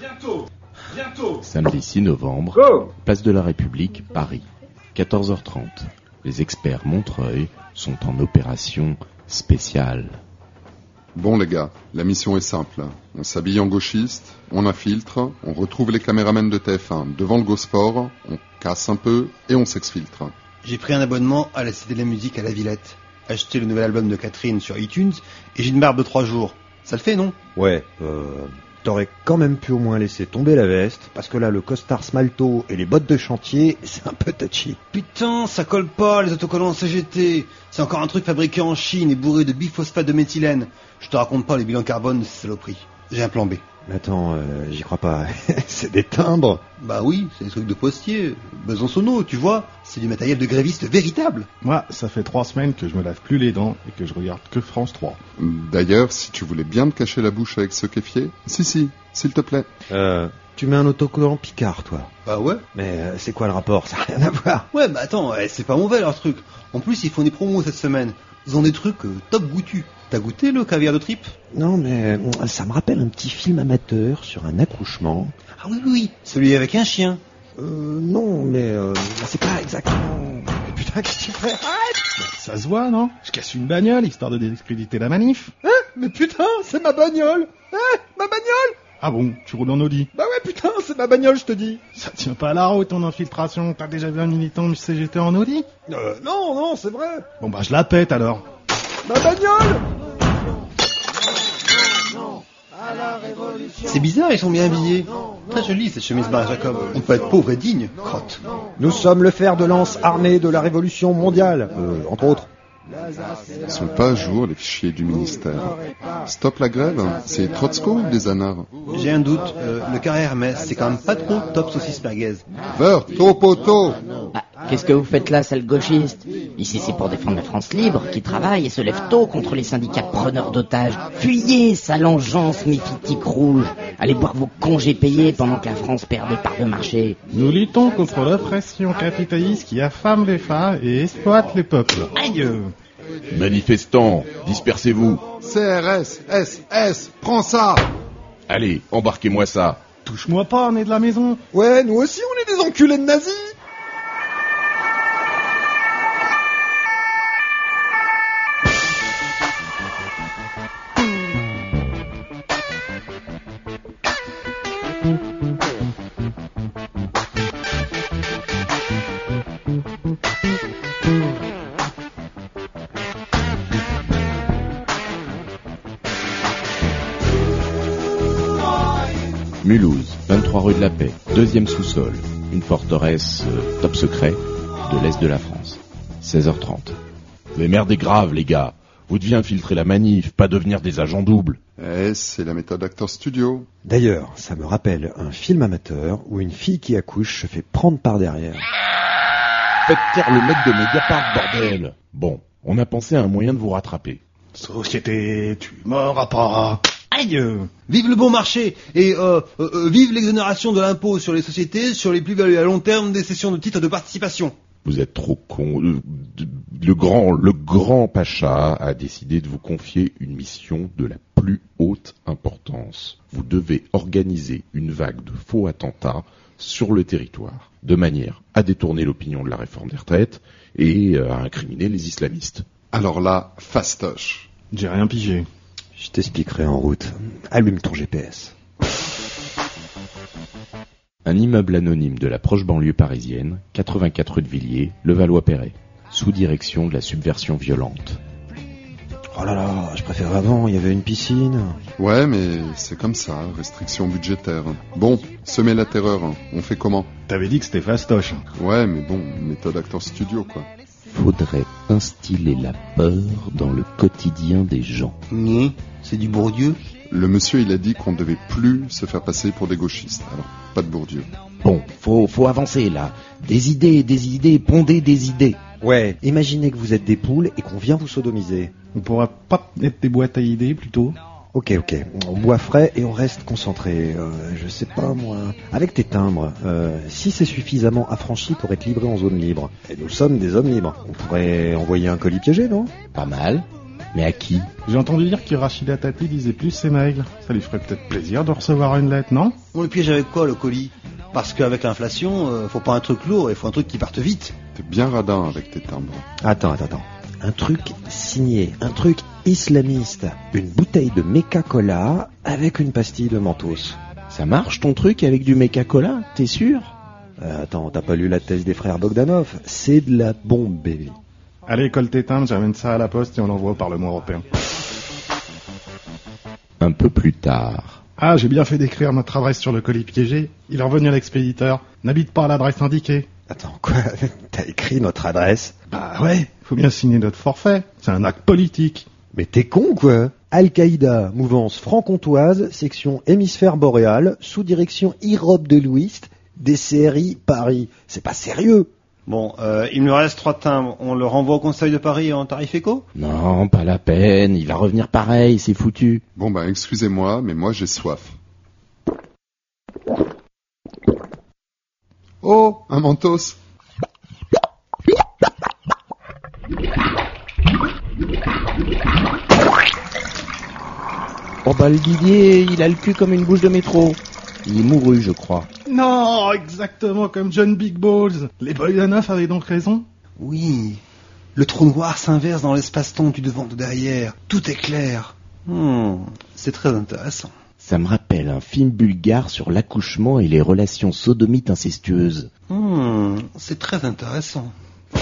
Samedi 6 novembre, place de la République, Paris, 14h30. Les experts Montreuil sont en opération spéciale. Bon les gars, la mission est simple. On s'habille en gauchiste, on infiltre, on retrouve les caméramans de TF1 devant le Gosport, on casse un peu et on s'exfiltre. J'ai pris un abonnement à la Cité de la Musique à la Villette, acheté le nouvel album de Catherine sur iTunes et j'ai une barbe de 3 jours. Ça le fait, non? Ouais, t'aurais quand même pu au moins laisser tomber la veste, parce que là, le costard smalto et les bottes de chantier, c'est un peu touchy. Putain, ça colle pas, les autocollants CGT. C'est encore un truc fabriqué en Chine et bourré de biphosphate de méthylène. Je te raconte pas les bilans carbone de ces saloperies. J'ai un plan B. Attends, j'y crois pas. C'est des timbres? Bah oui, c'est des trucs de postier. Besançonneau, tu vois. C'est du matériel de gréviste véritable. Moi, ça fait 3 semaines que je me lave plus les dents et que je regarde que France 3. D'ailleurs, si tu voulais bien te cacher la bouche avec ce kéfier, si, s'il te plaît. Tu mets un autocollant Picard, toi? Bah ouais. Mais c'est quoi le rapport? Ça n'a rien à voir. Ouais, bah attends, c'est pas mauvais leur truc. En plus, ils font des promos cette semaine. Ils ont des trucs top goûtus. T'as goûté le caviar de tripe? Non, mais ça me rappelle un petit film amateur sur un accouchement. Ah oui, celui avec un chien. Non, mais c'est pas exactement... Putain, qu'est-ce que tu fais? Arrête! Ça se voit, non? Je casse une bagnole, histoire de discréditer la manif. Hein? Mais putain, c'est ma bagnole! Hein? Ma bagnole! Ah bon, tu roules en Audi? Bah ouais, putain, c'est ma bagnole, je te dis. Ça tient pas à la route, ton infiltration. T'as déjà vu un militant du CGT en Audi? Non, c'est vrai. Bon bah je la pète alors. Ma bagnole! C'est bizarre, ils sont bien habillés. Très jolie cette chemise Marie Jacob. On peut être pauvre et digne, crotte. Nous sommes le fer de lance armé de la révolution mondiale, entre autres. Ils sont pas à jour, les fichiers du ministère. Stop la grève, c'est Trotsko ou des anards? J'ai un doute, le carré Hermès, c'est quand même pas trop top saucisse merguez. Vert, topoto! Ah, qu'est-ce que vous faites là, sale gauchiste? Ici, c'est pour défendre la France libre, qui travaille et se lève tôt contre les syndicats preneurs d'otages. Fuyez, sale engeance méphitique rouge. Allez boire vos congés payés pendant que la France perd des parts de marché. Nous luttons contre l'oppression capitaliste qui affame les femmes et exploite les peuples. Aïe! Manifestants, dispersez-vous. CRS, SS, prends ça! Allez, embarquez-moi ça. Touche-moi pas, on est de la maison. Ouais, nous aussi, on est des enculés de nazis. Mulhouse, 23 rue de la Paix, 2e sous-sol, une forteresse top secret de l'Est de la France. 16h30. Mais merde est grave, les gars. Vous deviez infiltrer la manif, pas devenir des agents doubles. C'est la méthode Acteur Studio. D'ailleurs, ça me rappelle un film amateur où une fille qui accouche se fait prendre par derrière. Faites taire le mec de Mediapart, bordel. Bon, on a pensé à un moyen de vous rattraper. Société, tu m'auras pas. Aïe! Vive le bon marché et vive l'exonération de l'impôt sur les sociétés sur les plus-values à long terme des cessions de titres de participation. Vous êtes trop con. Le grand Pacha a décidé de vous confier une mission de la plus haute importance. Vous devez organiser une vague de faux attentats sur le territoire, de manière à détourner l'opinion de la réforme des retraites et à incriminer les islamistes. Alors là, fastoche. J'ai rien pigé. Je t'expliquerai en route. Allume ton GPS. Un immeuble anonyme de la proche banlieue parisienne, 84 rue de Villiers, Levallois-Perret, sous direction de la subversion violente. Oh là là, je préfère avant, il y avait une piscine. Ouais, mais c'est comme ça, restriction budgétaire. Bon, semer la terreur, on fait comment? T'avais dit que c'était fastoche. Ouais, mais bon, méthode Acteur Studio, quoi. Faudrait instiller la peur dans le quotidien des gens. C'est du Bourdieu. Le monsieur, il a dit qu'on ne devait plus se faire passer pour des gauchistes. Alors, pas de Bourdieu. Bon, faut avancer là. Des idées, pondez des idées. Ouais, imaginez que vous êtes des poules et qu'on vient vous sodomiser. On pourra pas être des boîtes à idées plutôt? Ok, on boit frais et on reste concentré. Je sais pas moi. Avec tes timbres, si c'est suffisamment affranchi pour être livré en zone libre, et nous sommes des hommes libres, on pourrait envoyer un colis piégé, non? Pas mal. Mais à qui? J'ai entendu dire que Rachida Tati lisait plus ses mails. Ça lui ferait peut-être plaisir de recevoir une lettre, non? On le piège avec quoi, le colis? Parce qu'avec l'inflation, faut pas un truc lourd, il faut un truc qui parte vite. T'es bien radin avec tes timbres. Attends. Un truc signé, un truc islamiste. Une bouteille de Meca-Cola avec une pastille de Mentos. Ça marche ton truc avec du Meca-Cola, t'es sûr? Attends, t'as pas lu la thèse des frères Bogdanov? C'est de la bombe, baby. Allez, colle tes timbres, j'amène ça à la poste et on l'envoie au Parlement européen. Un peu plus tard. Ah, j'ai bien fait d'écrire notre adresse sur le colis piégé. Il est revenu à l'expéditeur. N'habite pas à l'adresse indiquée. Attends, quoi? T'as écrit notre adresse? Bah ouais, faut bien signer notre forfait. C'est un acte politique. Mais t'es con, quoi? Al-Qaïda, mouvance franc-comtoise, section hémisphère boréal, sous direction Irobe de l'Ouest, DCRI Paris. C'est pas sérieux. Bon, il me reste 3 timbres. On le renvoie au Conseil de Paris en tarif éco? Non, pas la peine, il va revenir pareil, c'est foutu. Bon bah excusez-moi, mais moi j'ai soif. Oh, un Mentos. Oh bah le Didier, il a le cul comme une bouche de métro. Il est mouru, je crois. Non, exactement comme John Big Balls. Les Bogdanov avaient donc raison. Oui. Le trou noir s'inverse dans l'espace-temps du devant de derrière. Tout est clair. C'est très intéressant. Ça me rappelle un film bulgare sur l'accouchement et les relations sodomites incestueuses. C'est très intéressant.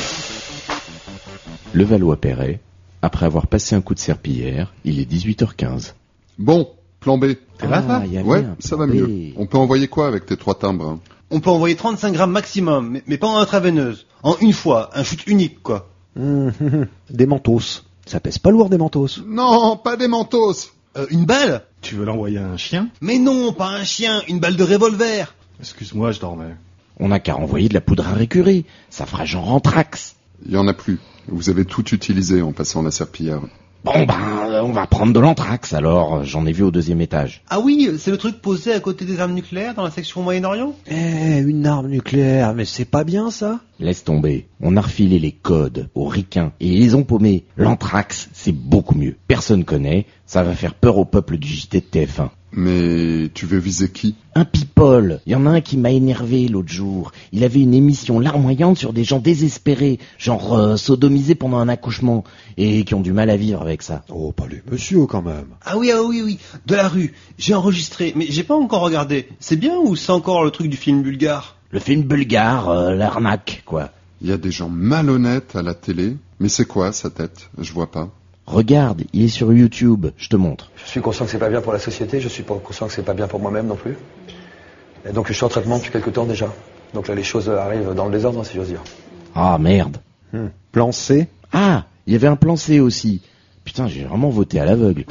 Levallois-Perret, après avoir passé un coup de serpillière, il est 18h15. Bon, plan B. T'es là, ça? y avait Ouais, un ça plan va B. mieux. On peut envoyer quoi avec tes 3 timbres hein? On peut envoyer 35 grammes maximum, mais pas en intraveineuse. En une fois, un shoot unique, quoi. Des Mentos. Ça pèse pas lourd, des Mentos. Non, pas des Mentos. Une balle? Tu veux l'envoyer à un chien? Mais non, pas un chien, une balle de revolver. Excuse-moi, je dormais. On n'a qu'à renvoyer de la poudre à récurer. Ça fera genre anthrax. Il y en a plus. Vous avez tout utilisé en passant la serpillière. Bon ben, on va prendre de l'anthrax alors. J'en ai vu au 2e étage. Ah oui, c'est le truc posé à côté des armes nucléaires dans la section Moyen-Orient? Une arme nucléaire, mais c'est pas bien, ça? Laisse tomber. On a refilé les codes aux ricains et ils les ont paumés. L'anthrax, c'est beaucoup mieux. Personne connaît. Ça va faire peur au peuple du JT de TF1. Mais tu veux viser qui? Un people. Il y en a un qui m'a énervé l'autre jour. Il avait une émission larmoyante sur des gens désespérés, genre sodomisés pendant un accouchement, et qui ont du mal à vivre avec ça. Oh, pas les monsieur, quand même. Ah oui, de la rue. J'ai enregistré, mais j'ai pas encore regardé. C'est bien ou c'est encore le truc du film bulgare? Le film bulgare, l'arnaque, quoi. Il y a des gens malhonnêtes à la télé. Mais c'est quoi sa tête? Je vois pas. Regarde, il est sur YouTube, je te montre. Je suis conscient que c'est pas bien pour la société, je suis pas conscient que c'est pas bien pour moi-même non plus. Et donc je suis en traitement depuis quelque temps déjà. Donc là les choses arrivent dans le désordre, si j'ose dire. Ah merde. Plan C? Ah, il y avait un plan C aussi. Putain, j'ai vraiment voté à l'aveugle.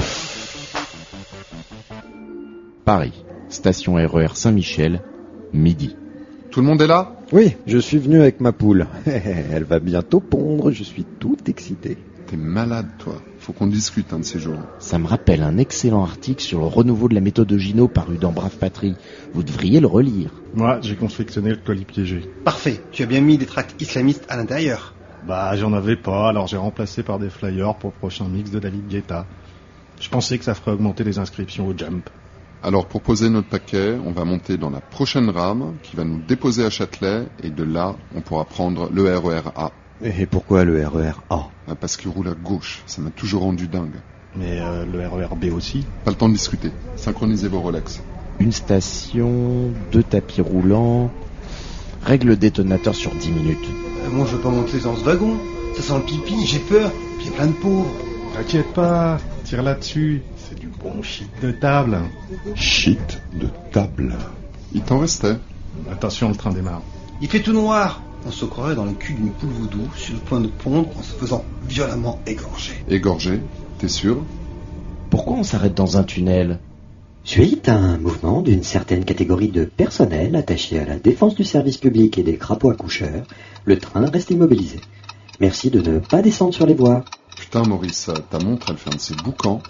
Paris, station RER Saint-Michel, midi. Tout le monde est là? Oui, je suis venu avec ma poule. Elle va bientôt pondre, je suis tout excité. T'es malade, toi. Faut qu'on discute un de ces jours. Ça me rappelle un excellent article sur le renouveau de la méthode Gino paru dans Brave Patrie. Vous devriez le relire. Moi, j'ai confectionné le colis piégé. Parfait, tu as bien mis des tracts islamistes à l'intérieur. Bah, j'en avais pas, alors j'ai remplacé par des flyers pour le prochain mix de David Guetta. Je pensais que ça ferait augmenter les inscriptions au Jump. Alors pour poser notre paquet, on va monter dans la prochaine rame qui va nous déposer à Châtelet et de là, on pourra prendre le RER A. Et pourquoi le RER A? Parce qu'il roule à gauche, ça m'a toujours rendu dingue. Mais le RER B aussi. Pas le temps de discuter. Synchronisez vos Rolex. Une station, 2 tapis roulants, règle le détonateur sur 10 minutes. Moi je veux pas monter dans ce wagon. Ça sent le pipi, j'ai peur. Puis il y a plein de pauvres. T'inquiète pas, tire là-dessus. C'est du bon shit de table. Shit de table. Il t'en restait. Attention, le train démarre. Il fait tout noir. On se croirait dans le cul d'une poule vaudou sur le point de pondre en se faisant violemment égorger. Égorgé, t'es sûr? Pourquoi on s'arrête dans un tunnel? Suite à un mouvement d'une certaine catégorie de personnel attaché à la défense du service public et des crapauds accoucheurs, le train reste immobilisé. Merci de ne pas descendre sur les voies. Putain Maurice, ta montre elle fait un de ces boucans.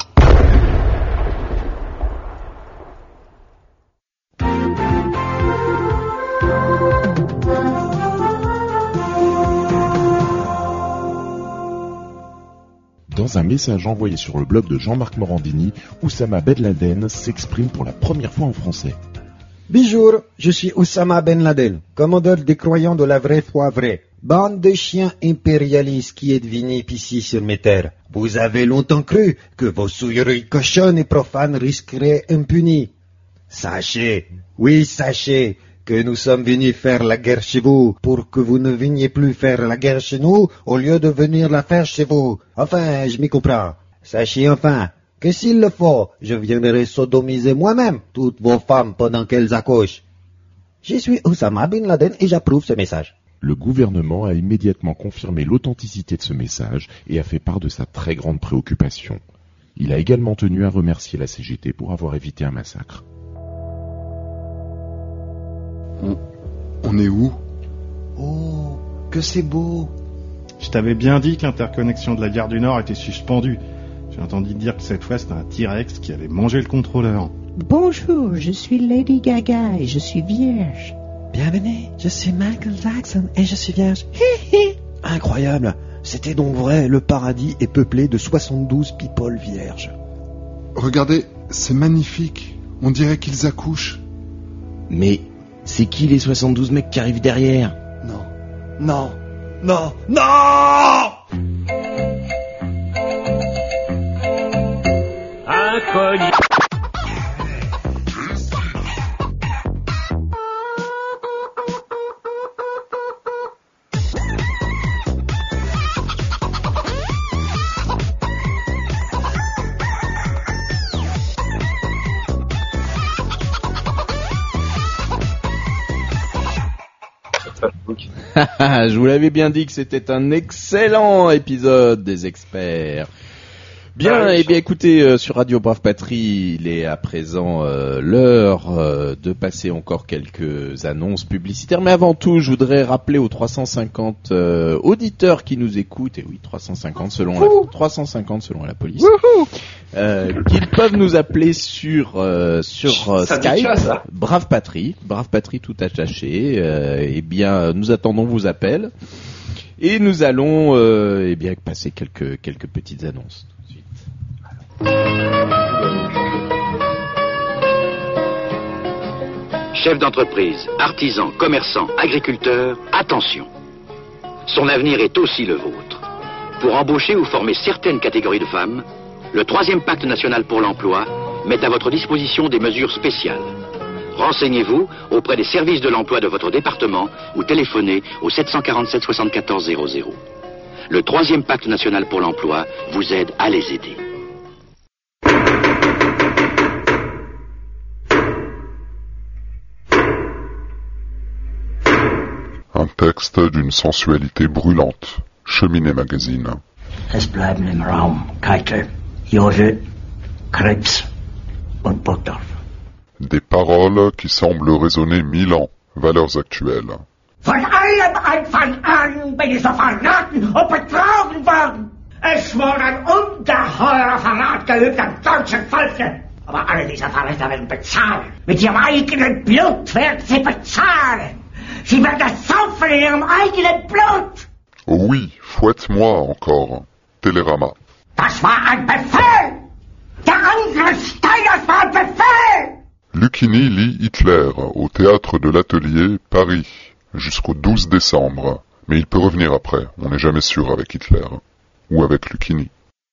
Dans un message envoyé sur le blog de Jean-Marc Morandini, Oussama Ben Laden s'exprime pour la première fois en français. Bonjour, je suis Oussama Ben Laden, commandeur des croyants de la vraie foi vraie. Bande de chiens impérialistes qui êtes venus ici sur mes terres. Vous avez longtemps cru que vos souilleries cochonnes et profanes risqueraient impunis. Sachez, oui sachez, que nous sommes venus faire la guerre chez vous pour que vous ne veniez plus faire la guerre chez nous au lieu de venir la faire chez vous. Enfin, je m'y comprends. Sachez enfin que s'il le faut, je viendrai sodomiser moi-même toutes vos femmes pendant qu'elles accouchent. Je suis Oussama Bin Laden et j'approuve ce message. Le gouvernement a immédiatement confirmé l'authenticité de ce message et a fait part de sa très grande préoccupation. Il a également tenu à remercier la CGT pour avoir évité un massacre. On est où? Oh, que c'est beau. Je t'avais bien dit que l'interconnexion de la gare du Nord était suspendue. J'ai entendu dire que cette fois c'était un T-Rex qui avait mangé le contrôleur. Bonjour, je suis Lady Gaga et je suis vierge. Bienvenue, je suis Michael Jackson et je suis vierge. Incroyable, c'était donc vrai, le paradis est peuplé de 72 people vierges. Regardez, c'est magnifique. On dirait qu'ils accouchent. Mais c'est qui les 72 mecs qui arrivent derrière? Non. Inconnu. Je vous l'avais bien dit que c'était un excellent épisode des experts. Bien, eh bien écoutez, sur Radio Brave Patrie, il est à présent l'heure de passer encore quelques annonces publicitaires. Mais avant tout, je voudrais rappeler aux 350 auditeurs qui nous écoutent, et oui, 350 selon la police, qu'ils peuvent nous appeler sur Skype, Brave Patrie tout attaché. Eh bien, nous attendons vos appels et nous allons eh bien passer quelques petites annonces. Chefs d'entreprise, artisans, commerçants, agriculteurs, attention. Son avenir est aussi le vôtre. Pour embaucher ou former certaines catégories de femmes, le 3e pacte national pour l'emploi met à votre disposition des mesures spéciales. Renseignez-vous auprès des services de l'emploi de votre département ou téléphonez au 747 74 00. Le 3e pacte national pour l'emploi vous aide à les aider. Un texte d'une sensualité brûlante. Cheminée Magazine. Es bleiben im Raum Keitel, Joje, Krebs und Burgdorf. Des paroles qui semblent résonner 1000 ans. Valeurs actuelles. Von allem Anfang an bin ich so verraten und betrogen worden. Es wurde ein ungeheurer Verrat geübt am deutschen Volke. Aber alle diese Verräter werden bezahlen. Mit ihrem eigenen Blut werden sie bezahlen. Sie werden das saufen in ihrem eigenen Blut. Oh oui, fouette-moi encore. Télérama. Das war ein Befehl. Der Angriff Steiners war ein Befehl. Lucchini lit Hitler au théâtre de l'Atelier, Paris, jusqu'au 12 décembre. Mais il peut revenir après, on n'est jamais sûr avec Hitler. Ou avec Lucchini.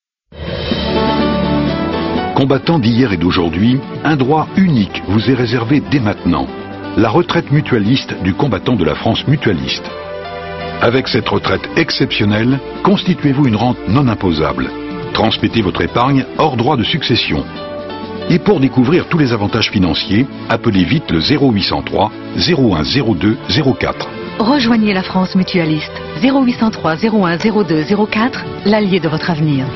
Combattant d'hier et d'aujourd'hui, un droit unique vous est réservé dès maintenant. La retraite mutualiste du combattant de la France mutualiste. Avec cette retraite exceptionnelle, constituez-vous une rente non imposable. Transmettez votre épargne hors droit de succession. Et pour découvrir tous les avantages financiers, appelez vite le 0803 01 02 04. Rejoignez la France mutualiste. 0803 01 02 04, l'allié de votre avenir.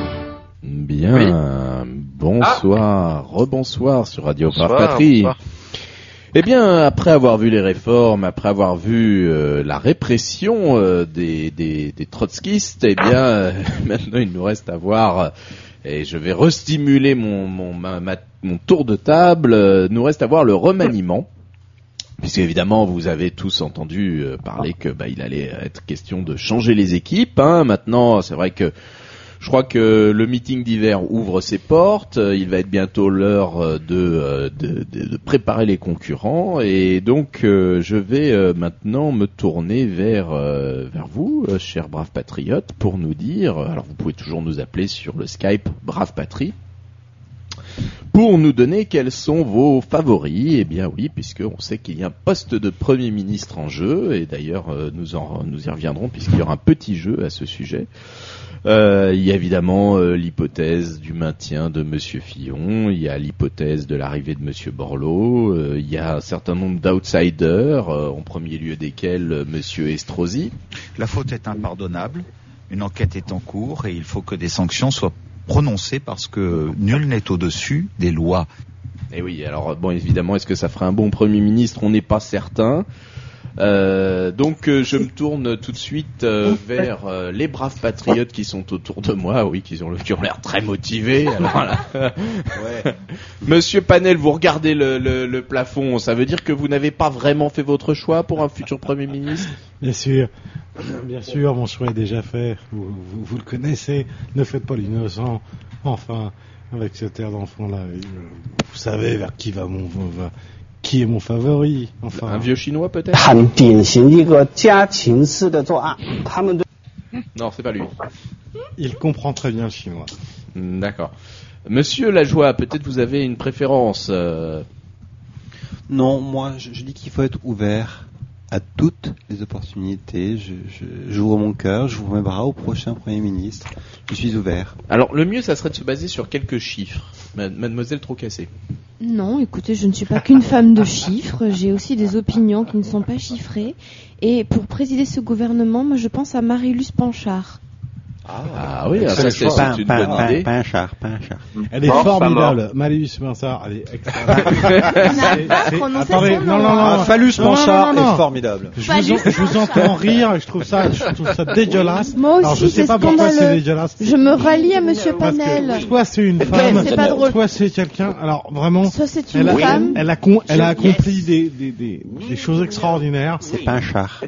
Bien, bonsoir, rebonsoir sur Radio Brave Patrie. Eh bien, après avoir vu les réformes, après avoir vu la répression des trotskistes, eh bien, maintenant il nous reste à voir, et je vais restimuler mon tour de table, nous reste à voir le remaniement, puisque évidemment vous avez tous entendu parler que il allait être question de changer les équipes. Maintenant, c'est vrai que Je crois que le meeting d'hiver ouvre ses portes. Il va être bientôt l'heure de préparer les concurrents. Et donc, je vais maintenant me tourner vers vous, chers braves patriotes, pour nous dire... Alors, vous pouvez toujours nous appeler sur le Skype Brave Patrie, pour nous donner quels sont vos favoris. Eh bien oui, puisqu'on sait qu'il y a un poste de Premier ministre en jeu, et d'ailleurs nous y reviendrons puisqu'il y aura un petit jeu à ce sujet. Il y a évidemment l'hypothèse du maintien de Monsieur Fillon, il y a l'hypothèse de l'arrivée de Monsieur Borloo, il y a un certain nombre d'outsiders, en premier lieu desquels Monsieur Estrosi. La faute est impardonnable, une enquête est en cours et il faut que des sanctions soient prononcé parce que nul n'est au-dessus des lois. Et oui, alors bon, évidemment, est-ce que ça ferait un bon Premier ministre ? On n'est pas certain. Donc je me tourne tout de suite vers les braves patriotes qui sont autour de moi, oui, qui ont l'air très motivés. Alors là, ouais. Monsieur Panel, vous regardez le plafond, ça veut dire que vous n'avez pas vraiment fait votre choix pour un futur Premier ministre ? Bien sûr, mon choix est déjà fait. Vous le connaissez. Ne faites pas l'innocent. Enfin, avec cette air d'enfant là, vous savez vers qui qui est mon favori. Enfin, un vieux chinois peut-être ? Non, c'est pas lui. Il comprend très bien le chinois. D'accord. Monsieur Lajoie, peut-être vous avez une préférence. Non, moi je dis qu'il faut être ouvert à toutes les opportunités. J'ouvre mon cœur, j'ouvre mes bras au prochain Premier ministre. Je suis ouvert. Alors le mieux, ça serait de se baser sur quelques chiffres. Mademoiselle Trocassé. Non, écoutez, je ne suis pas qu'une femme de chiffres. J'ai aussi des opinions qui ne sont pas chiffrées. Et pour présider ce gouvernement, moi je pense à Marie-Luce Panchard. Ah oui, ça c'est une bonne idée. Panchard. Elle est formidable. Marie-Luce Panchard, elle est extraordinaire. Attendez, non. Phallus Panchard est formidable. Je vous entends rire et je trouve ça dégueulasse. Moi aussi, alors, je sais pas pourquoi c'est dégueulasse. Je me rallie à Monsieur Panel. Soit c'est une femme, soit c'est quelqu'un. Alors vraiment, soit c'est une femme. Elle a accompli des choses extraordinaires. C'est Panchard.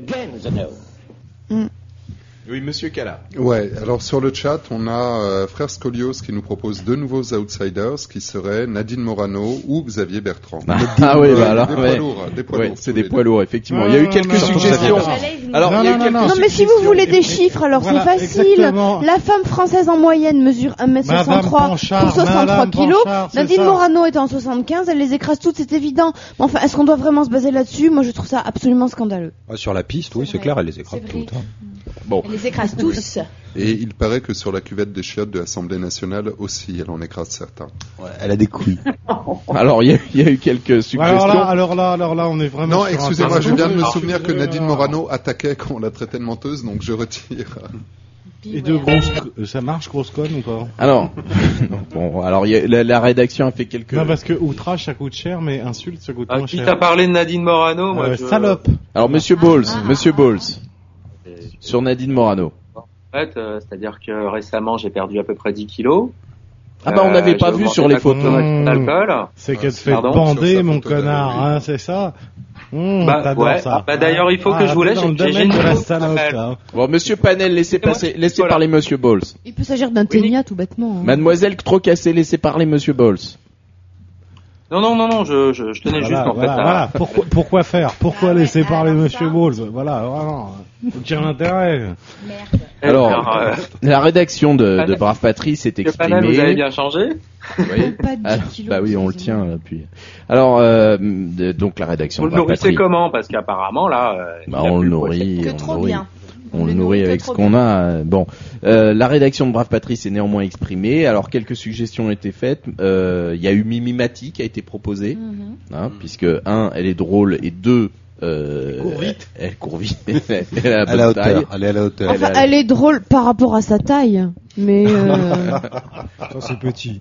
Oui, Monsieur Cala. Ouais, alors sur le chat, on a Frère Scolios qui nous propose deux nouveaux outsiders qui seraient Nadine Morano ou Xavier Bertrand. Ah oui, bah alors, des poids lourds, c'est des poids lourds, effectivement. Il y a eu quelques suggestions. Alors, non, mais si vous voulez des chiffres, alors c'est facile. Exactement. La femme française en moyenne mesure 1m63 pour 63 kilos. Nadine Morano est en 75, elle les écrase toutes, c'est évident. Mais enfin, est-ce qu'on doit vraiment se baser là-dessus ? Moi, je trouve ça absolument scandaleux. Sur la piste, oui, c'est clair, elle les écrase toutes. Bon. Elle les écrase tous. Et il paraît que sur la cuvette des chiottes de l'Assemblée nationale aussi, elle en écrase certains. Ouais, elle a des couilles. Alors, il y a eu quelques suggestions. Alors là, on est vraiment. Non, excusez-moi, je viens de me souvenir que Nadine Morano attaquait quand on la traitait de menteuse, donc je retire. Et de grosses, ça marche, grosse conne ou pas ? Alors, la rédaction a fait quelques. Non, parce que outrage ça coûte cher, mais insulte ça coûte moins cher. Qui t'a parlé de Nadine Morano, moi salope. Alors, Monsieur Bowles, sur Nadine Morano. En fait, c'est-à-dire que récemment, j'ai perdu à peu près 10 kilos. Ah bah, on n'avait pas vu sur les photos. D'alcool. C'est qu'elle te fait bander, mon connard, hein, c'est ça? Ça. D'ailleurs, il faut que je vous laisse. Bon, Monsieur Panel, laissez parler Monsieur Bowles. Il peut s'agir d'un ténia, tout bêtement. Hein. Mademoiselle Trocassé, laissez parler Monsieur Bowles. Non, je tenais juste en fait à... Pourquoi faire ? Pourquoi laisser parler Monsieur Bowles ? Voilà, vraiment. Aucun intérêt. Merde. Alors, la rédaction de Brave Patrie s'est exprimée. Vous avez bien changé ? Oui. Bah oui, on le tient puis. Alors, donc la rédaction de Brave Patrie. Vous le nourrissez comment ? Parce qu'apparemment là. On le nourrit. On le nourrit avec ce qu'on a. Bon, la rédaction de Brave Patrie s'est néanmoins exprimée. Alors, quelques suggestions ont été faites. Il y a eu Mimi Mati qui a été proposée, puisque elle est drôle et deux. Elle court vite. Elle est à la hauteur. Enfin, elle est drôle par rapport à sa taille, mais. Ça c'est petit.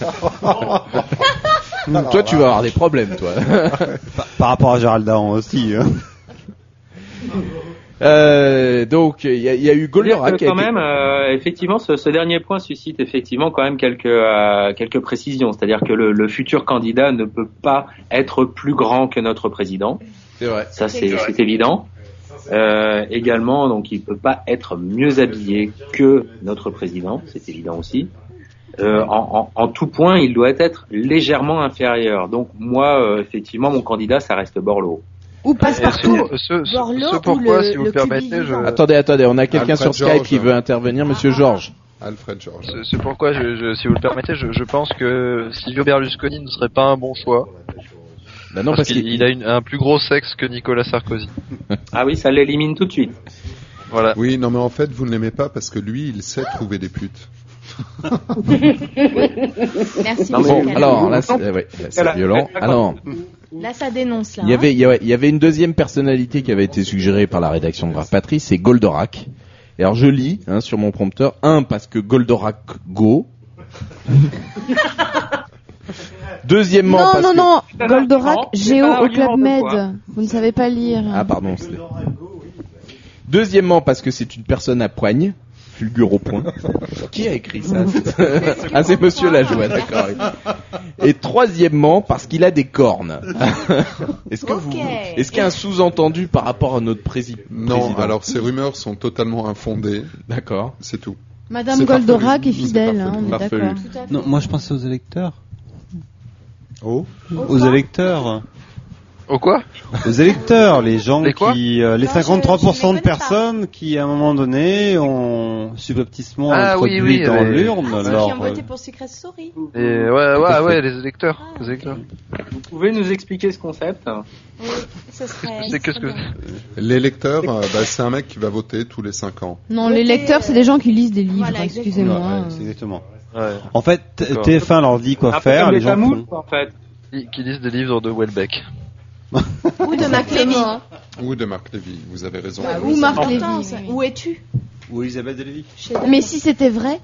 Toi, tu vas avoir des problèmes, toi. Par rapport à Gérald Daron aussi. Hein. Donc il y a eu Goldorak quand même effectivement ce dernier point suscite effectivement quand même quelques précisions, c'est-à-dire que le futur candidat ne peut pas être plus grand que notre président. C'est vrai. Ça c'est évident. Également, donc il peut pas être mieux habillé que notre président, c'est évident aussi. En tout point, il doit être légèrement inférieur. Donc moi, effectivement, mon candidat, ça reste Borloo. Ou Passepartout. Ce pourquoi, si vous le permettez, Attendez, on a quelqu'un sur Skype qui veut intervenir, Monsieur Georges. Alfred Georges. C'est pourquoi, si vous le permettez, je pense que Silvio Berlusconi ne serait pas un bon choix. Bah non, parce qu'il a un plus gros sexe que Nicolas Sarkozy. Ah oui, ça l'élimine tout de suite. Voilà. Oui, non, mais en fait, vous ne l'aimez pas parce que lui, il sait trouver des putes. Merci. Bon, alors là, c'est violent. Alors, là, ça dénonce. Là, il y avait une deuxième personnalité qui avait été suggérée par la rédaction de Brave Patrie, c'est Goldorak. Et alors je lis sur mon prompteur, parce que Goldorak go. Deuxièmement, non, Goldorak Géo au Club Med. Vous ne savez pas lire. Ah pardon. Deuxièmement, parce que c'est une personne à poigne. Fulgure au point. Qui a écrit ça? Ah, c'est Monsieur Lajoie, d'accord. Et troisièmement, parce qu'il a des cornes. Est-ce qu'il y a un sous-entendu par rapport à notre président? Non, alors ces rumeurs sont totalement infondées. D'accord. C'est tout. Madame Goldorak est fidèle, on est d'accord. Non, moi je pensais aux électeurs. Aux électeurs. Au quoi? Aux électeurs, les gens les 53% de pas personnes qui, à un moment donné, ont subrepticement introduit dans l'urne. Qui ont voté pour Secret Story. Ouais, les électeurs. Vous pouvez nous expliquer ce concept? Oui, ce serait. Qu'est-ce que l'électeur, c'est un mec qui va voter tous les 5 ans. Non, les lecteurs, c'est des gens qui lisent des livres, excusez-moi. Ouais, c'est exactement. Ouais. En fait, TF1 leur dit quoi faire, les gens font. En fait. Qui lisent des livres de Houellebecq. Ou de Marc Lévy. Ou de Marc Lévy, vous avez raison. Ou Marc Lévy. Où es-tu? Ou Elisabeth Lévy. Mais si c'était vrai.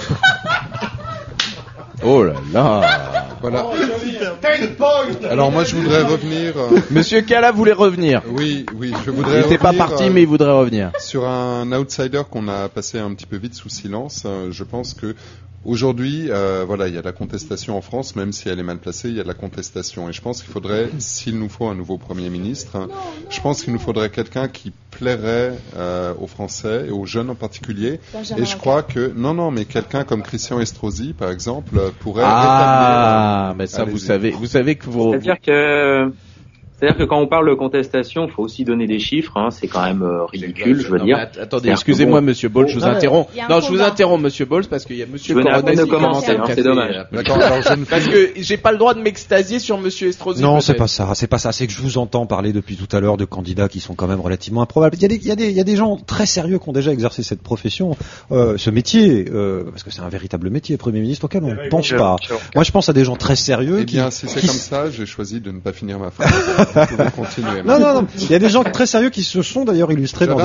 Oh là là. Voilà. Alors moi je voudrais revenir. Monsieur Cala voulait revenir. Oui, je voudrais. Il n'était pas parti, mais il voudrait revenir. Sur un outsider qu'on a passé un petit peu vite sous silence. Je pense que aujourd'hui, il y a la contestation en France, même si elle est mal placée, il y a de la contestation. Et je pense qu'il faudrait, s'il nous faut un nouveau Premier ministre, je pense qu'il nous faudrait quelqu'un qui plairait aux Français et aux jeunes en particulier. Et je crois que mais quelqu'un comme Christian Estrosi, par exemple, pourrait rétablir. Mais ça, vous savez que vous. C'est-à-dire que quand on parle de contestation, il faut aussi donner des chiffres. C'est quand même ridicule, je veux dire. Attendez, excusez-moi, Monsieur Bols, je vous interromps. Non, je vous interromps, Monsieur Bols, parce qu'il y a Monsieur Coronel qui commence à c'est dommage. D'accord. Parce que j'ai pas le droit de m'extasier sur Monsieur Estrosi. Non, c'est pas ça. C'est que je vous entends parler depuis tout à l'heure de candidats qui sont quand même relativement improbables. Il y a des gens très sérieux qui ont déjà exercé cette profession, ce métier, parce que c'est un véritable métier, Premier ministre, auquel on ne pense pas. Moi, je pense à des gens très sérieux. Eh bien, si c'est comme ça, j'ai choisi de ne pas finir ma phrase. Continuer. Non. Il y a des gens très sérieux qui se sont d'ailleurs illustrés dans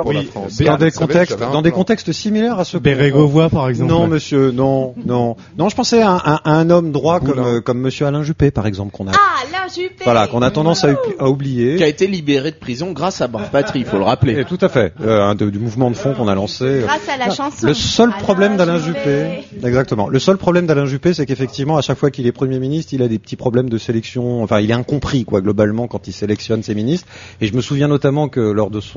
des contextes similaires à ceux. Bérégovoy, par exemple. Non, monsieur, non. Je pensais à un homme droit comme monsieur Alain Juppé, par exemple, qu'on a. Alain Juppé. Voilà, qu'on a tendance à oublier. Qui a été libéré de prison grâce à Brave Patrie, il faut le rappeler. Et tout à fait. Du mouvement de fond qu'on a lancé. Grâce à la chanson. Le seul problème d'Alain Juppé. Exactement. Le seul problème d'Alain Juppé, c'est qu'effectivement, à chaque fois qu'il est Premier ministre, il a des petits problèmes de sélection. Enfin, il est incompris, globalement, quand il sélectionne ses ministres. Et je me souviens notamment que lors de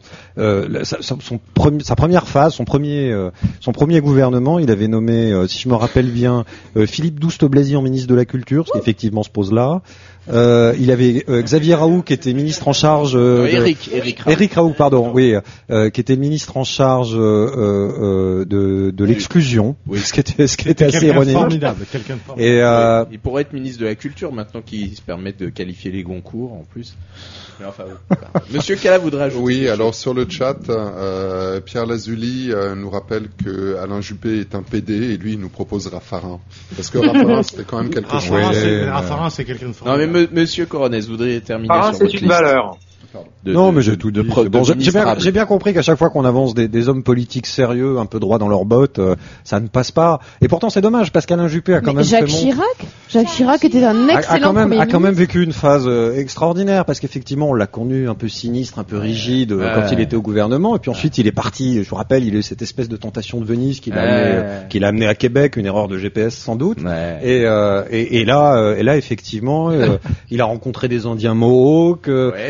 sa première phase, son premier gouvernement, il avait nommé, si je me rappelle bien, Philippe Douste-Blazy en ministre de la Culture, ce qui effectivement se pose là. Il avait Xavier Raoult qui était ministre en charge. Éric Raoult, pardon, oui, qui était ministre en charge de l'exclusion, ce qui était assez ironique. Et il pourrait être ministre de la Culture maintenant qu'il se permet de qualifier les Goncourt en plus. Mais enfin, Monsieur Cala voudrait ajouter. Oui, alors sur le chat, Pierre Lazuli nous rappelle que Alain Juppé est un PD et lui il nous propose Raffarin. Parce que Raffarin c'était quand même quelque chose. Raffarin c'est quelqu'un de fort. Non mais Monsieur Coronès, vous voudriez terminer sur votre liste. C'est une valeur. Non, mais j'ai tout dit. J'ai bien compris qu'à chaque fois qu'on avance des hommes politiques sérieux, un peu droits dans leurs bottes, ça ne passe pas. Et pourtant, c'est dommage parce qu'Alain Juppé a quand même. Jacques Chirac était un excellent Premier ministre. A quand même vécu une phase extraordinaire parce qu'effectivement, on l'a connu un peu sinistre, un peu rigide quand il était au gouvernement. Et puis ensuite, il est parti. Je vous rappelle, il a eu cette espèce de tentation de Venise qu'il a amené à Québec, une erreur de GPS sans doute. Et là, effectivement, il a rencontré des Indiens Mohawks. Il a quand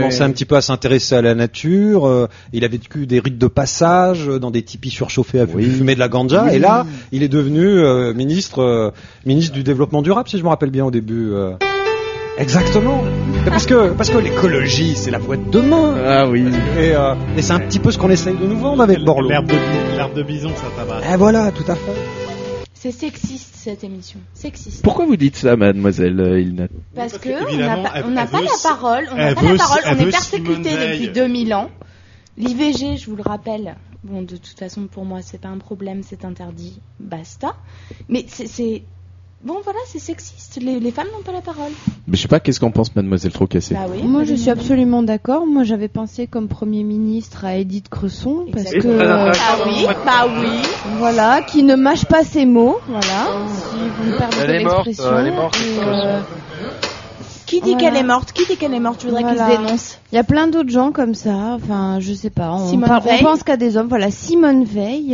commencé un petit peu à s'intéresser à la nature. Il a vécu des rites de passage dans des tipis surchauffés à fumer de la ganja. Et là, il est devenu ministre du développement durable, si je me rappelle bien au début. Exactement. Parce que l'écologie, c'est la voie de demain. Ah oui. Et c'est un petit peu ce qu'on essaye de nous vendre avec Borloo. L'herbe de bison, ça tabasse. Et voilà, tout à fait. C'est sexiste cette émission. Sexiste. Pourquoi vous dites ça, mademoiselle Ilnat? Parce que on n'a pas la parole. On est persécuté depuis 2000 ans. L'IVG, je vous le rappelle. Bon, de toute façon, pour moi, c'est pas un problème, c'est interdit. Basta. Mais c'est bon, voilà, c'est sexiste. Les femmes n'ont pas la parole. Mais je sais pas, qu'est-ce qu'en pense mademoiselle Trocassé? Bah oui, moi, je suis absolument d'accord. Moi, j'avais pensé comme Premier ministre à Edith Cresson. Parce que... Bah oui. Voilà, qui ne mâche pas ses mots. Voilà. Si vous me permettez l'expression. Elle est morte. Qui dit qu'elle est morte? Qui dit qu'elle est morte? Je voudrais qu'il se dénonce. Il y a plein d'autres gens comme ça. Enfin, je sais pas. On pense qu'à des hommes. Voilà, Simone Veil.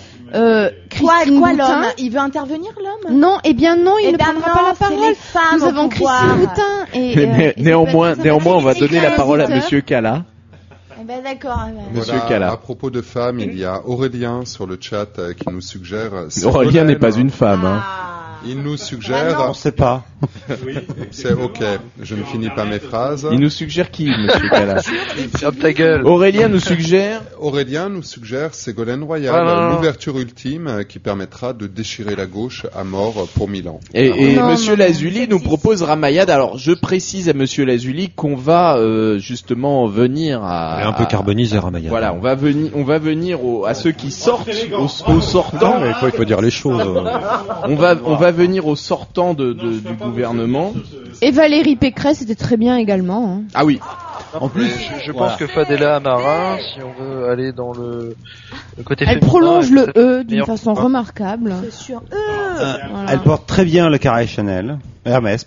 Quoi l'homme? Il veut intervenir, l'homme? Non, eh bien non, il ne prendra pas la parole. Nous avons Christine Boutin. Néanmoins, on va donner la parole à Monsieur Cala. Eh ben d'accord. Monsieur Cala. À propos de femmes, il y a Aurélien sur le chat qui nous suggère. Aurélien n'est pas une femme. Hein. Il nous suggère. On sait pas. C'est ok. Je ne finis pas mes phrases. Il nous suggère qui, Monsieur Cala? Ferme ta gueule. Aurélien nous suggère Ségolène Royal, l'ouverture ultime qui permettra de déchirer la gauche à mort pour Milan. Et Monsieur Lazuli nous propose Ramayad. Alors, je précise à Monsieur Lazuli qu'on va justement venir à. Un peu carbonisé Ramayad. Voilà, on va venir à ceux qui sortent, aux sortants. Mais il faut dire les choses. On va venir aux sortants du gouvernement. Et Valérie Pécresse était très bien également. Hein. Ah oui. En plus, je pense que Fadela Amara, si on veut aller dans le côté elle féminin, prolonge le E d'une façon remarquable. C'est sûr. Voilà. Elle porte très bien le carré Chanel. Hermès.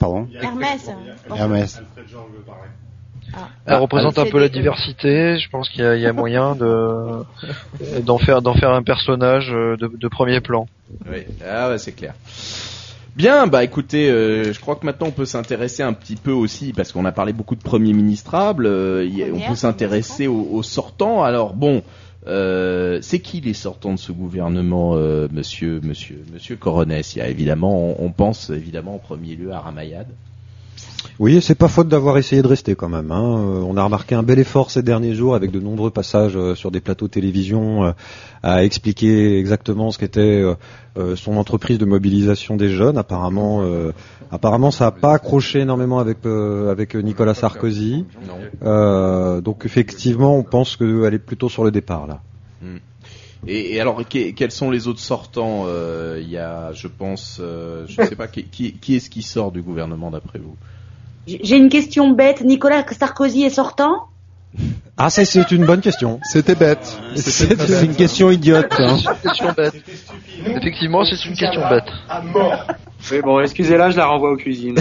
Elle représente un peu la diversité. Je pense qu'il y a moyen d'en faire un personnage de premier plan. Oui, c'est clair. Bien, bah écoutez, je crois que maintenant on peut s'intéresser un petit peu aussi, parce qu'on a parlé beaucoup de premiers ministrables, on peut s'intéresser aux sortants. Alors bon, c'est qui les sortants de ce gouvernement, monsieur Coronès? Il y a évidemment, on pense évidemment en premier lieu à Ramayad. Oui, c'est pas faute d'avoir essayé de rester quand même. Hein. On a remarqué un bel effort ces derniers jours avec de nombreux passages sur des plateaux télévision à expliquer exactement ce qu'était son entreprise de mobilisation des jeunes. Apparemment, ça n'a pas accroché énormément avec Nicolas Sarkozy. Donc effectivement, on pense qu'elle est plutôt sur le départ là. Et alors, quels sont les autres sortants? Il y a, je pense, je sais pas, qui est-ce qui sort du gouvernement d'après vous? J'ai une question bête. Nicolas Sarkozy est sortant? Ah, c'est une bonne question. C'était bête. C'est une question idiote. Hein. C'est une question bête. Effectivement, c'est une question bête. Oui, bon, excusez-la, je la renvoie aux cuisines.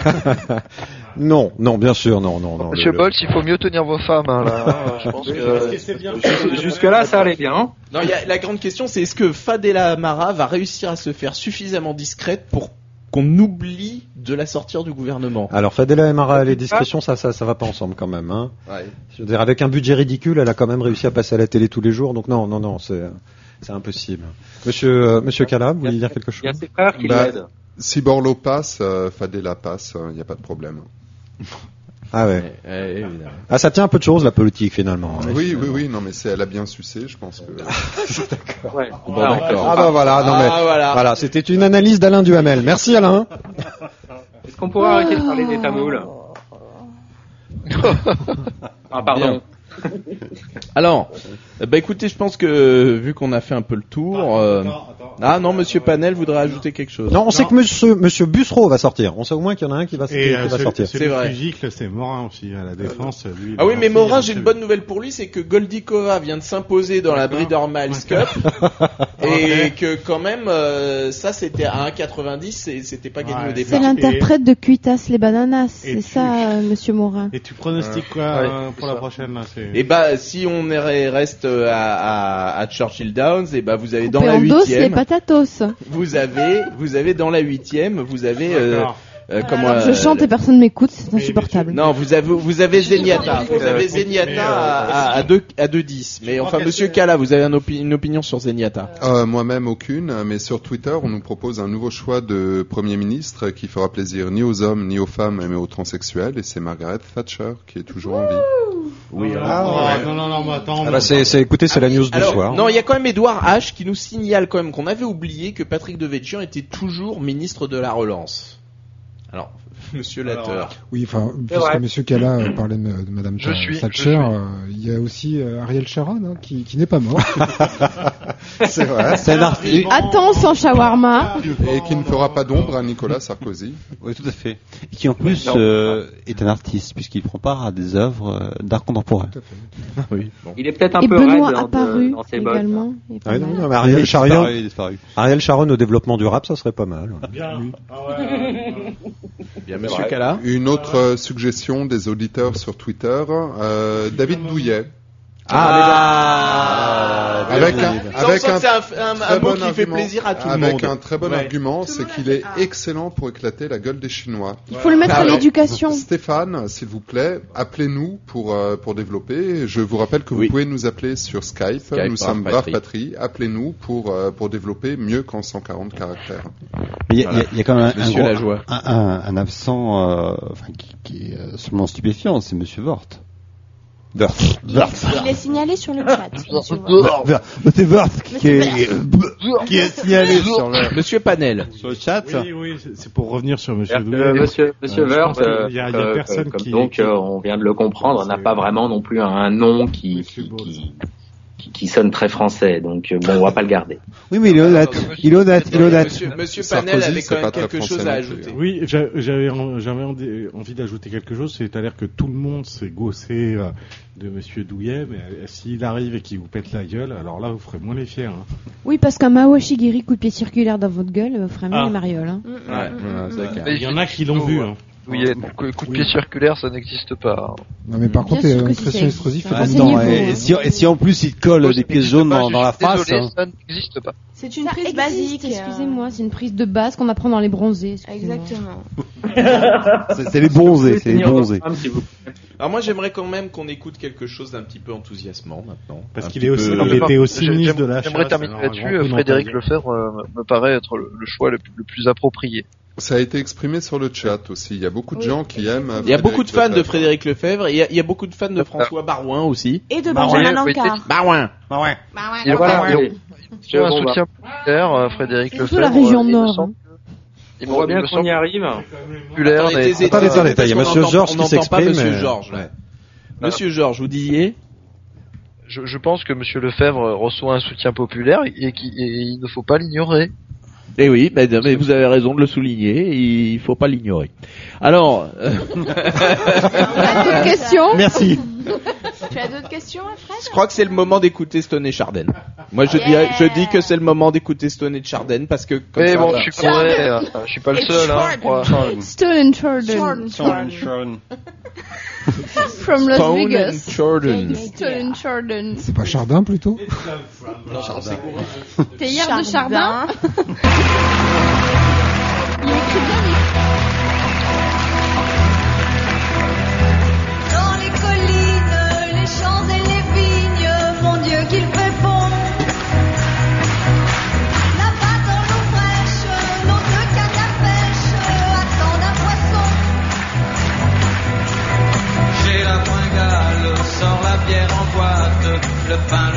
Non, bien sûr, non. Monsieur Bolz, il faut mieux tenir vos femmes, hein, là. Je pense que jusque-là, ça allait bien. Non, la grande question, c'est est-ce que Fadela Amara va réussir à se faire suffisamment discrète pour qu'on oublie de la sortir du gouvernement? Alors Fadela Amara et les discrétions, ça va pas ensemble quand même. Hein. Ouais. Je veux dire, avec un budget ridicule, elle a quand même réussi à passer à la télé tous les jours, donc non, c'est impossible. Monsieur Cala, vous voulez dire quelque chose? Il y a ses frères qui l'aident. Si Borloo passe, Fadela passe, il n'y a pas de problème. Ah ouais. Ah, ça tient un peu de choses la politique finalement. Oui, non mais elle a bien sucé, je pense que. D'accord. Ouais. Bon, d'accord. Ah bah voilà, non mais voilà, c'était une analyse d'Alain Duhamel. Merci Alain. Est-ce qu'on pourrait arrêter de parler des Tamouls? Ah pardon. Bien. Alors, écoutez, je pense que vu qu'on a fait un peu le tour, ah non, Monsieur Panel voudrait ajouter quelque chose. Non, on sait que Monsieur Bussereau va sortir. On sait au moins qu'il y en a un qui va sortir. C'est vrai. Gicle, c'est Morin aussi à la défense. Lui, oui, mais Morin, j'ai une bonne nouvelle pour lui, c'est que Goldikova vient de s'imposer dans la Breeders' Miles Cup et que quand même, ça c'était à 1,90, c'était pas gagné au départ. C'est l'interprète de Cuitas les bananas, c'est ça, Monsieur Morin. Et tu pronostiques quoi pour la prochaine là? Et bah si on reste à Churchill Downs, et bah vous avez dans la huitième. Les patatos. Vous avez dans la huitième, vous avez Je chante et personne m'écoute, c'est insupportable. Non, vous avez Zenyatta. Vous avez Zenyatta à 2-10. Mais enfin, Monsieur Kala, vous avez une opinion sur Zenyatta? Moi-même aucune, mais sur Twitter, on nous propose un nouveau choix de Premier ministre qui fera plaisir ni aux hommes, ni aux femmes, mais aux transsexuels, et c'est Margaret Thatcher qui est toujours en vie. Oui, ouais. Non, mais attends. Écoutez, c'est la news du soir. Non, il y a quand même Edouard H qui nous signale quand même qu'on avait oublié que Patrick Devedjian était toujours ministre de la Relance. Alors, Monsieur Latteur. Oui, enfin, puisque Monsieur Kala parlait de Madame Thatcher, il y a aussi Ariel Sharon qui n'est pas mort. C'est vrai. C'est un artiste. Attends, sans shawarma. Et qui ne fera pas d'ombre à Nicolas Sarkozy. Oui, tout à fait. Et qui en plus est un artiste puisqu'il prend part à des œuvres d'art contemporain. Tout à fait. Oui. Bon. Il est peut-être un et peu Benoît raide dans ses bottes. Non, mais Ariel Sharon au développement du rap, ça serait pas mal. Bien. Oui. Bien, Monsieur Kala. Une autre suggestion des auditeurs sur Twitter, David Douillet. Avec un mot qui fait plaisir à tout le monde. Avec un très bon argument, c'est qu'il est excellent pour éclater la gueule des Chinois. Il faut le mettre à l'éducation. Stéphane, s'il vous plaît, appelez-nous pour développer. Je vous rappelle que vous pouvez nous appeler sur Skype. Nous sommes Brave Patrie. Appelez-nous pour développer mieux qu'en 140 caractères. Il y a quand même un absent qui est seulement stupéfiant, c'est Monsieur Vort. Il est signalé sur le chat. C'est Vort qui est signalé sur le... Monsieur Panel. Sur le chat. Oui, c'est pour revenir sur Monsieur Monsieur Vort, il y a personne qui... Donc, on vient de le comprendre, n'a pas vraiment non plus un nom qui sonne très français, donc bon, on va pas le garder. Oui, mais il est honnête. Monsieur Panel avait quand même quelque chose à ajouter. Oui, j'avais envie d'ajouter quelque chose, c'est-à-dire que tout le monde s'est gaussé de Monsieur Douillet, mais s'il arrive et qu'il vous pète la gueule, alors là, vous ferez moins les fiers. Hein. Oui, parce qu'un Mawashigiri coup de pied circulaire dans votre gueule, vous ferez moins les marioles. Hein. Il y en a qui l'ont vu. Hein. Oui, coup de pied circulaire, ça n'existe pas. Non, mais par contre, une pression explosive, et si en plus il colle des pièces jaunes dans la face. Désolé, ça n'existe pas. C'est une prise basique. Excusez-moi, c'est une prise de base qu'on apprend dans les bronzés. Exactement. C'est les bronzés, Alors moi, j'aimerais quand même qu'on écoute quelque chose d'un petit peu enthousiasmant maintenant. Parce qu'il était aussi ministre de la chasse. J'aimerais terminer là-dessus. Frédéric Lefebvre me paraît être le choix le plus approprié. Ça a été exprimé sur le chat aussi. Il y a beaucoup de gens qui aiment. Il y a beaucoup de fans de Frédéric Lefebvre. Il y a beaucoup de fans de François Barouin aussi. Et de Benjamin Lancard. Barouin. Il voilà. Il y a un soutien populaire, Frédéric Lefebvre. C'est la région Nord. Il voit bien qu'on y arrive. Attendez, il y a Monsieur Georges qui s'exprime. Monsieur Georges. Monsieur Georges, vous disiez? Je pense que Monsieur Lefebvre reçoit un soutien populaire et il ne faut pas l'ignorer. Eh oui, mais vous avez raison de le souligner, il faut pas l'ignorer. Alors... D'autres questions? Merci. Tu as d'autres questions, Fred? Je crois que c'est le moment d'écouter Stone et Chardenne. Moi, je dis que c'est le moment d'écouter Stone et Chardenne parce que... Mais bon, je suis pas le seul, hein. Stone and Chardenne. From Las Vegas. Stone and Chardenne. C'est pas Chardin plutôt? Non, c'est Théière de Chardin. Il écrit bien dans les collines, les champs et les vignes, mon Dieu qu'il fait bon. Là-bas dans l'eau fraîche, nos deux cannes à pêche attendent un poisson. J'ai la fringale, sors la bière en boîte, le pain,